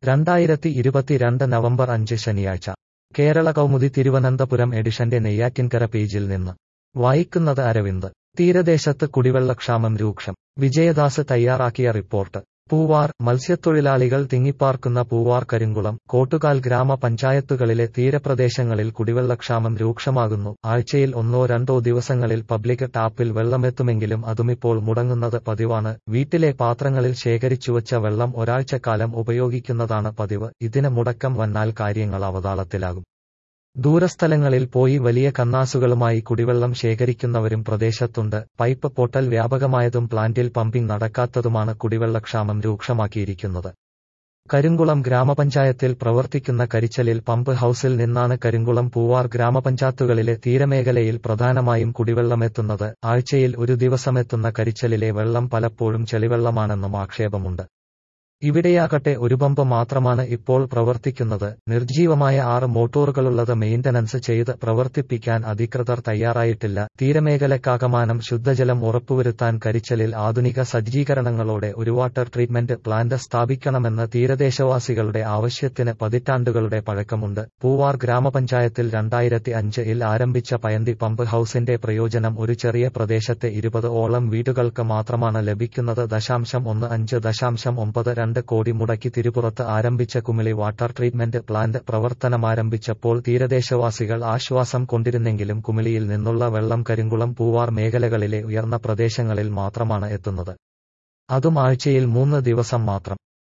2022 November 5 ശനിയാഴ്ച കേരള കൗമുദി തിരുവനന്തപുരം എഡിഷന്റെ നെയ്യാറ്റിൻകര പേജിൽ നിന്ന് വായിക്കുന്നത് അരവിന്ദ്. തീരദേശത്ത് കുടിവെള്ളക്ഷാമം രൂക്ഷം. വിജയദാസ് തയ്യാറാക്കിയ റിപ്പോർട്ട്. പൂവാർ. മത്സ്യത്തൊഴിലാളികൾ തിങ്ങിപ്പാർക്കുന്ന പൂവാർ, കരിങ്കുളം, കോട്ടുകാൽ ഗ്രാമപഞ്ചായത്തുകളിലെ തീരപ്രദേശങ്ങളിൽ കുടിവെള്ളക്ഷാമം രൂക്ഷമാകുന്നു. ആഴ്ചയിൽ ഒന്നോ രണ്ടോ ദിവസങ്ങളിൽ പബ്ലിക് ടാപ്പിൽ വെള്ളമെത്തുമെങ്കിലും അതുമിപ്പോൾ മുടങ്ങുന്നത് പതിവാണ്. വീട്ടിലെ പാത്രങ്ങളിൽ ശേഖരിച്ചുവച്ച വെള്ളം ഒരാഴ്ചക്കാലം ഉപയോഗിക്കുന്നതാണ് പതിവ്. ഇതിന് മുടക്കം വന്നാൽ കാര്യങ്ങൾ അവതാളത്തിലാകും. ദൂരസ്ഥലങ്ങളിൽ പോയി വലിയ കന്നാസുകളുമായി കുടിവെള്ളം ശേഖരിക്കുന്നവരും പ്രദേശത്തുണ്ട്. പൈപ്പ് പൊട്ടൽ വ്യാപകമായതും പ്ലാന്റിൽ പമ്പിംഗ് നടക്കാത്തതുമാണ് കുടിവെള്ളക്ഷാമം രൂക്ഷമാക്കിയിരിക്കുന്നത്. കരിങ്കുളം ഗ്രാമപഞ്ചായത്തിൽ പ്രവർത്തിക്കുന്ന കരിച്ചലിൽ പമ്പ് ഹൌസിൽ നിന്നാണ് കരിങ്കുളം, പൂവാർ ഗ്രാമപഞ്ചായത്തുകളിലെ തീരമേഖലയിൽ പ്രധാനമായും കുടിവെള്ളമെത്തുന്നത്. ആഴ്ചയിൽ ഒരു ദിവസമെത്തുന്ന കരിച്ചലിലെ വെള്ളം പലപ്പോഴും ചെളിവെള്ളമാണെന്നും ആക്ഷേപമുണ്ട്. ഇവിടെയാകട്ടെ ഒരു പമ്പ് മാത്രമാണ് ഇപ്പോൾ പ്രവർത്തിക്കുന്നത്. നിർജ്ജീവമായ 6 മോട്ടോറുകളുള്ളത് മെയിന്റനൻസ് ചെയ്ത് പ്രവർത്തിപ്പിക്കാൻ അധികൃതർ തയ്യാറായിട്ടില്ല. തീരമേഖലക്കാകമാനം ശുദ്ധജലം ഉറപ്പുവരുത്താൻ കരിച്ചലിൽ ആധുനിക സജ്ജീകരണങ്ങളോടെ ഒരു വാട്ടർ ട്രീറ്റ്മെന്റ് പ്ലാന്റ് സ്ഥാപിക്കണമെന്ന തീരദേശവാസികളുടെ ആവശ്യത്തിന് പതിറ്റാണ്ടുകളുടെ പഴക്കമുണ്ട്. പൂവാർ ഗ്രാമപഞ്ചായത്തിൽ 2005-ൽ ആരംഭിച്ച പയന്തി പമ്പ് ഹൌസിന്റെ പ്രയോജനം ഒരു ചെറിയ പ്രദേശത്തെ 20-ഓളം വീടുകൾക്ക് മാത്രമാണ് ലഭിക്കുന്നത്. 1.5-0.92 കോടി മുടക്കി തിരുപ്പുറത്ത് ആരംഭിച്ച കുമിളി വാട്ടർ ട്രീറ്റ്മെന്റ് പ്ലാന്റ് പ്രവർത്തനമാരംഭിച്ചപ്പോൾ തീരദേശവാസികൾ ആശ്വാസം കൊണ്ടിരുന്നെങ്കിലും കുമിളിയിൽ നിന്നുള്ള വെള്ളം കരിങ്കുളം, പൂവാർ മേഖലകളിലെ ഉയർന്ന പ്രദേശങ്ങളിൽ മാത്രമാണ് എത്തുന്നത്. അതും ആഴ്ചയിൽ 3 ദിവസം മാത്രം.